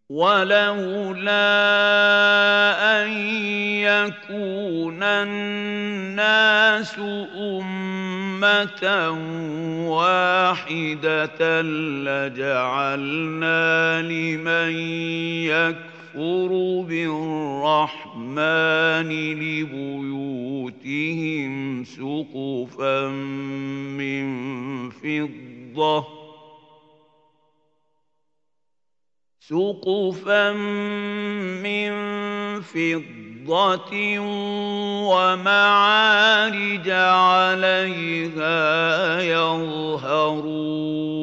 وَلَوْلَا أَن يَكُونَ النَّاسُ أُمَّةً وَاحِدَةً لَّجَعَلْنَا لِمَن يَكْفُرُ بِالرَّحْمَٰنِ لِبُيُوتِهِمْ سُقُفًا مِّن فِضَّةٍ وَمَعَارِجَ عَلَيْهَا يَظْهَرُونَ